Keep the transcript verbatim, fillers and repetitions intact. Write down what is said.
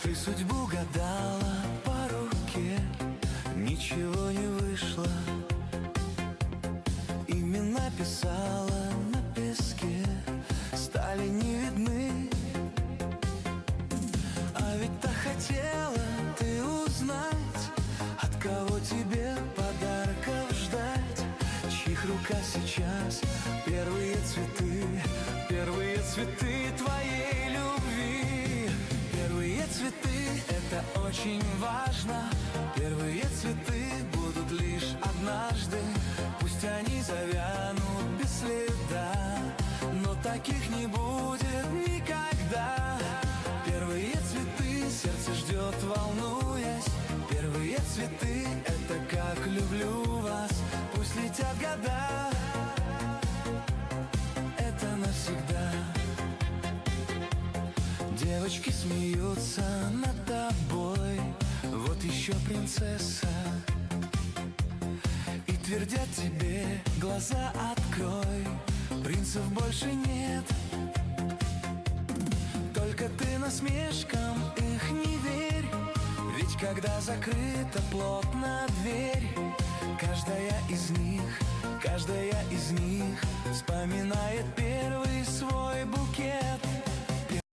Ты судьбу гадала по руке, ничего не вышло. Имена писала на песке, стали не видны. А ведь так хотела ты узнать, от кого тебе подарков ждать, чьих рука сейчас первые цветы, первые цветы твоей любви. Первые цветы — это очень важно. Первые цветы будут лишь однажды. Пусть они завянут без следа, но таких не будет никогда. Первые цветы сердце ждет, волнуясь. Первые цветы — это как люблю вас. Пусть летят года, это навсегда. Девочки смеются над тобой, вот еще принцесса, и твердят тебе: глаза открой, принцев больше нет. Только ты насмешкам их не верь, ведь когда закрыта плотно дверь, каждая из них, каждая из них вспоминает первый свой